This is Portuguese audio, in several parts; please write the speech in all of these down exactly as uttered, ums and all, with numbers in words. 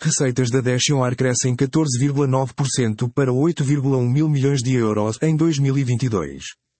receitas da Dashon crescem catorze vírgula nove por cento para oito vírgula um mil milhões de euros em dois mil e vinte e dois.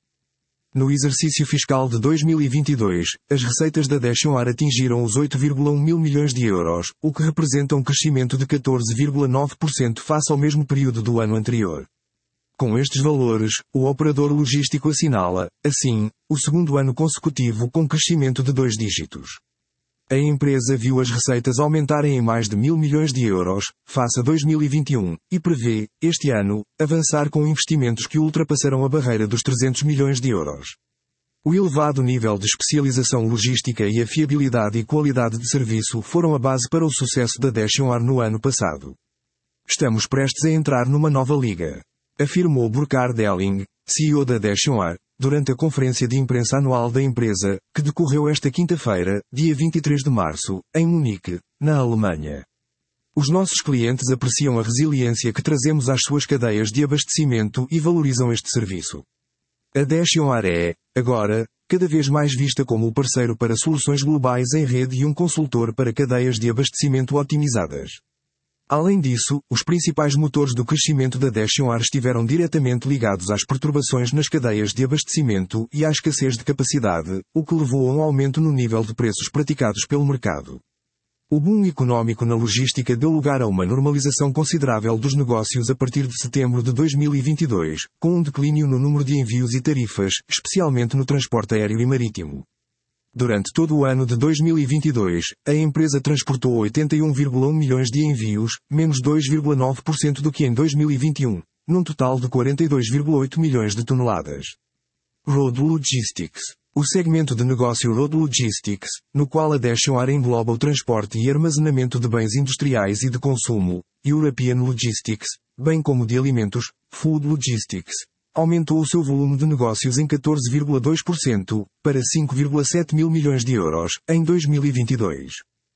No exercício fiscal de dois mil e vinte e dois, as receitas da Dashon atingiram os oito vírgula um mil milhões de euros, o que representa um crescimento de catorze vírgula nove por cento face ao mesmo período do ano anterior. Com estes valores, o operador logístico assinala, assim, o segundo ano consecutivo com crescimento de dois dígitos. A empresa viu as receitas aumentarem em mais de mil milhões de euros, face a dois mil e vinte e um, e prevê, este ano, avançar com investimentos que ultrapassarão a barreira dos trezentos milhões de euros. O elevado nível de especialização logística e a fiabilidade e qualidade de serviço foram a base para o sucesso da Dashon no ano passado. Estamos prestes a entrar numa nova liga, afirmou Burkhard Delling, C E O da Dashon, durante a conferência de imprensa anual da empresa, que decorreu esta quinta-feira, dia vinte e três de março, em Munique, na Alemanha. Os nossos clientes apreciam a resiliência que trazemos às suas cadeias de abastecimento e valorizam este serviço. A Dashon é, agora, cada vez mais vista como o parceiro para soluções globais em rede e um consultor para cadeias de abastecimento otimizadas. Além disso, os principais motores do crescimento da Dashon estiveram diretamente ligados às perturbações nas cadeias de abastecimento e à escassez de capacidade, o que levou a um aumento no nível de preços praticados pelo mercado. O boom económico na logística deu lugar a uma normalização considerável dos negócios a partir de setembro de dois mil e vinte e dois, com um declínio no número de envios e tarifas, especialmente no transporte aéreo e marítimo. Durante todo o ano de dois mil e vinte e dois, a empresa transportou oitenta e um vírgula um milhões de envios, menos dois vírgula nove por cento do que em dois mil e vinte e um, num total de quarenta e dois vírgula oito milhões de toneladas. Road Logistics. O segmento de negócio Road Logistics, no qual a Dashon engloba o transporte e armazenamento de bens industriais e de consumo, European Logistics, bem como de alimentos, Food Logistics, aumentou o seu volume de negócios em catorze vírgula dois por cento, para cinco vírgula sete mil milhões de euros, em dois mil e vinte e dois.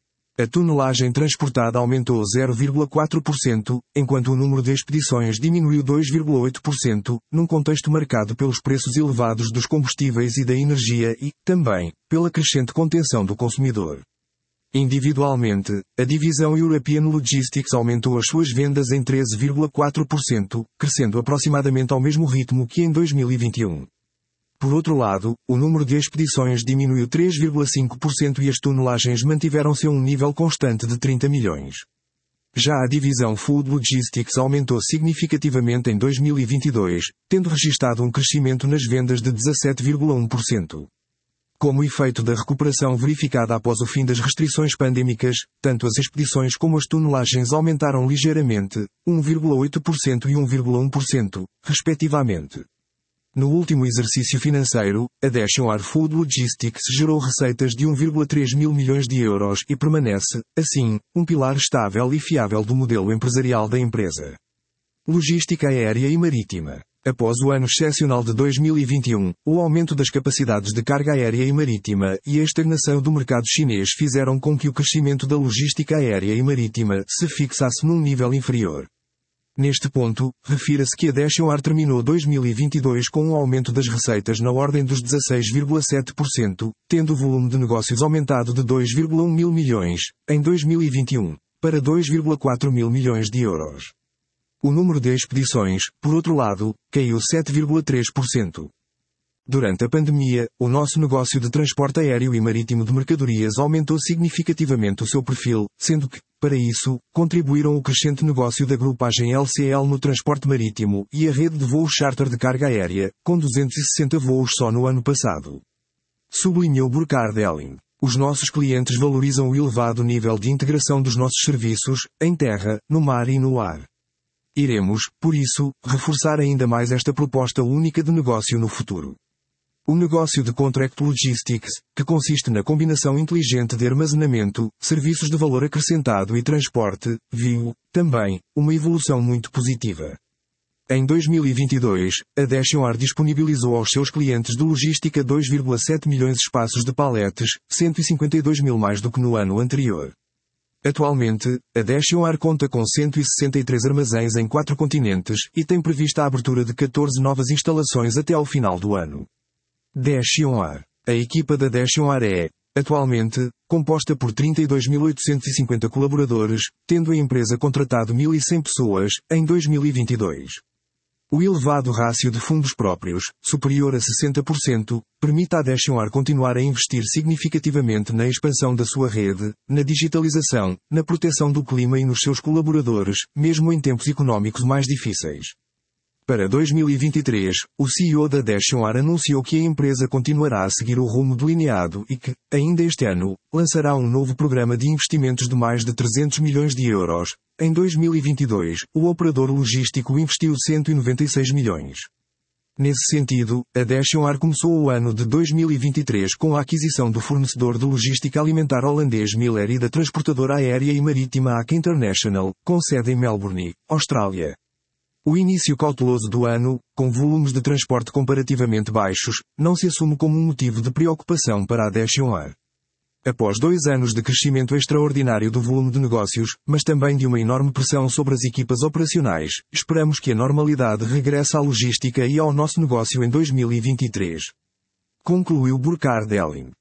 A tonelagem transportada aumentou zero vírgula quatro por cento, enquanto o número de expedições diminuiu dois vírgula oito por cento, num contexto marcado pelos preços elevados dos combustíveis e da energia e, também, pela crescente contenção do consumidor. Individualmente, a divisão European Logistics aumentou as suas vendas em treze vírgula quatro por cento, crescendo aproximadamente ao mesmo ritmo que em dois mil e vinte e um. Por outro lado, o número de expedições diminuiu três vírgula cinco por cento e as tonelagens mantiveram-se a um nível constante de trinta milhões. Já a divisão Food Logistics aumentou significativamente em dois mil e vinte e dois, tendo registado um crescimento nas vendas de dezassete vírgula um por cento. Como efeito da recuperação verificada após o fim das restrições pandêmicas, tanto as expedições como as tonelagens aumentaram ligeiramente, um vírgula oito por cento e um vírgula um por cento, respectivamente. No último exercício financeiro, a Dashon Food Logistics gerou receitas de um vírgula três mil milhões de euros e permanece, assim, um pilar estável e fiável do modelo empresarial da empresa. Logística aérea e marítima. Após o ano excepcional de dois mil e vinte e um, o aumento das capacidades de carga aérea e marítima e a estagnação do mercado chinês fizeram com que o crescimento da logística aérea e marítima se fixasse num nível inferior. Neste ponto, refira-se que a Dashon terminou dois mil e vinte e dois com um aumento das receitas na ordem dos dezasseis vírgula sete por cento, tendo o volume de negócios aumentado de dois vírgula um mil milhões, em dois mil e vinte e um, para dois vírgula quatro mil milhões de euros. O número de expedições, por outro lado, caiu sete vírgula três por cento. Durante a pandemia, o nosso negócio de transporte aéreo e marítimo de mercadorias aumentou significativamente o seu perfil, sendo que, para isso, contribuíram o crescente negócio da grupagem L C L no transporte marítimo e a rede de voos charter de carga aérea, com duzentos e sessenta voos só no ano passado. Sublinhou Burkhard Delling. Os nossos clientes valorizam o elevado nível de integração dos nossos serviços, em terra, no mar e no ar. Iremos, por isso, reforçar ainda mais esta proposta única de negócio no futuro. O negócio de Contract Logistics, que consiste na combinação inteligente de armazenamento, serviços de valor acrescentado e transporte, viu, também, uma evolução muito positiva. Em dois mil e vinte e dois, a Dashon disponibilizou aos seus clientes de logística dois vírgula sete milhões de espaços de paletes, cento e cinquenta e dois mil mais do que no ano anterior. Atualmente, a Dashon conta com cento e sessenta e três armazéns em quatro continentes e tem prevista a abertura de catorze novas instalações até ao final do ano. Dashon. A equipa da Dashon é, Atualmente, composta por trinta e dois mil oitocentos e cinquenta colaboradores, tendo a empresa contratado mil e cem pessoas, em dois mil e vinte e dois. O elevado rácio de fundos próprios, superior a sessenta por cento, permite à Dashon continuar a investir significativamente na expansão da sua rede, na digitalização, na proteção do clima e nos seus colaboradores, mesmo em tempos económicos mais difíceis. Para dois mil e vinte e três, o C E O da Dashon anunciou que a empresa continuará a seguir o rumo delineado e que, ainda este ano, lançará um novo programa de investimentos de mais de trezentos milhões de euros. Em dois mil e vinte e dois, o operador logístico investiu cento e noventa e seis milhões. Nesse sentido, a Dashon começou o ano de dois mil e vinte e três com a aquisição do fornecedor de logística alimentar holandês Miller e da transportadora aérea e marítima A C International, com sede em Melbourne, Austrália. O início cauteloso do ano, com volumes de transporte comparativamente baixos, não se assume como um motivo de preocupação para a Dashon. Após dois anos de crescimento extraordinário do volume de negócios, mas também de uma enorme pressão sobre as equipas operacionais, esperamos que a normalidade regresse à logística e ao nosso negócio em dois mil e vinte e três. Concluiu Burkhard Helling.